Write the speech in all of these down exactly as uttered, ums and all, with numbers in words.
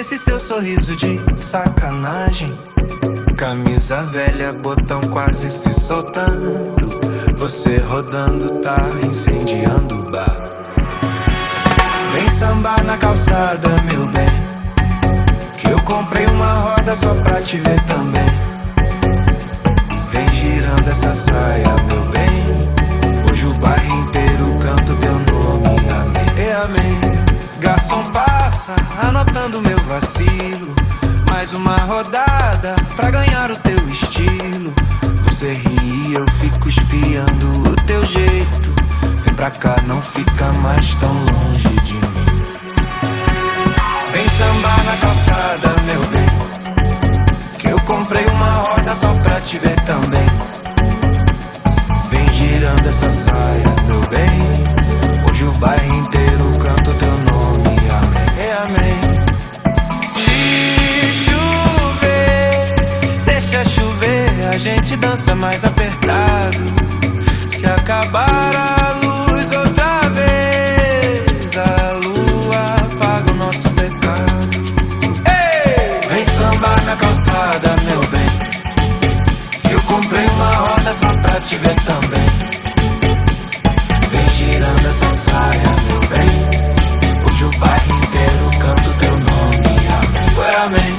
nesse seu sorriso de sacanagem. Camisa velha, botão quase se soltando. Você rodando, tá incendiando o bar. Vem sambar na calçada, meu bem, que eu comprei uma roda só pra te ver também. Vem girando essa saia, meu bem, hoje o bairro inteiro canta o teu nome, amém. E amém. Garçom passa, anotando meu vacilo. Mais uma rodada pra ganhar o teu estilo. Você ri, eu fico espiando o teu jeito. Vem pra cá, não fica mais tão longe de mim. Vem sambar na calçada, meu bem, que eu comprei uma roda só pra te ver também. Vem girando essa saia, meu bem, hoje o bairro inteiro canta o teu nome, amém. E amém. A gente dança mais apertado. Se acabar a luz outra vez, a lua apaga o nosso pecado. Ei! Vem sambar na calçada, meu bem, eu comprei uma roda só pra te ver também. Vem girando essa saia, meu bem, hoje o bairro inteiro canta o teu nome, amém. Ué, amém.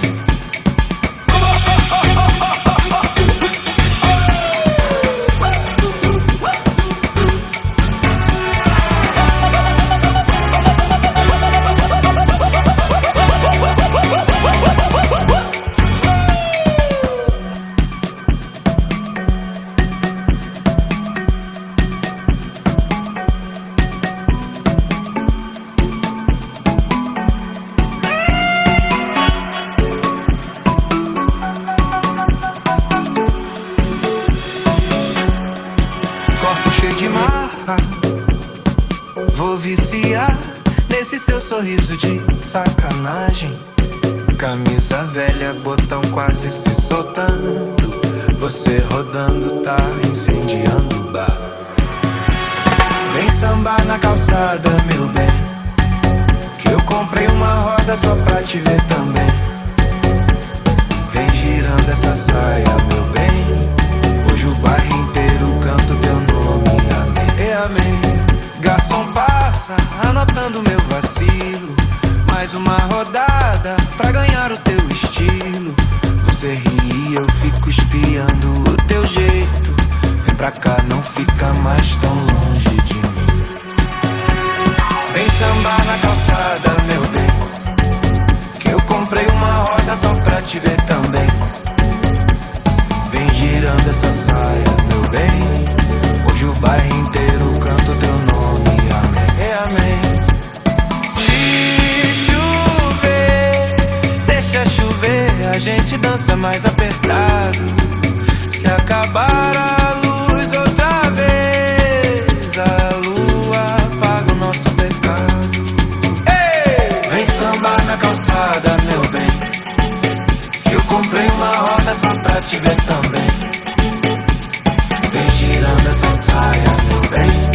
Vou viciar nesse seu sorriso de sacanagem. Camisa velha, botão quase se soltando. Você rodando, tá incendiando o bar. Vem sambar na calçada, meu bem, que eu comprei uma roda só pra te ver também. Vem girando essa saia, meu bem, hoje o bairro inteiro canta o teu nome, amém. E amém. Garçom passa, anotando meu vacilo. Mais uma rodada pra ganhar o teu estilo. Você ri, eu fico espiando o teu jeito. Vem pra cá, não fica mais tão longe de mim. Vem sambar na calçada, meu bem, que eu comprei uma roda só pra te ver também. Vem girando essa saia, meu bem, hoje o bairro inteiro canta o teu nome, amém. E amém. Se chover, deixa chover, a gente dança mais apertado. Se acabar a luz outra vez, a lua apaga o nosso pecado. Ei! Vem sambar na calçada, meu bem, que eu comprei uma roda só pra te ver também. Vem girando essa saia, meu bem,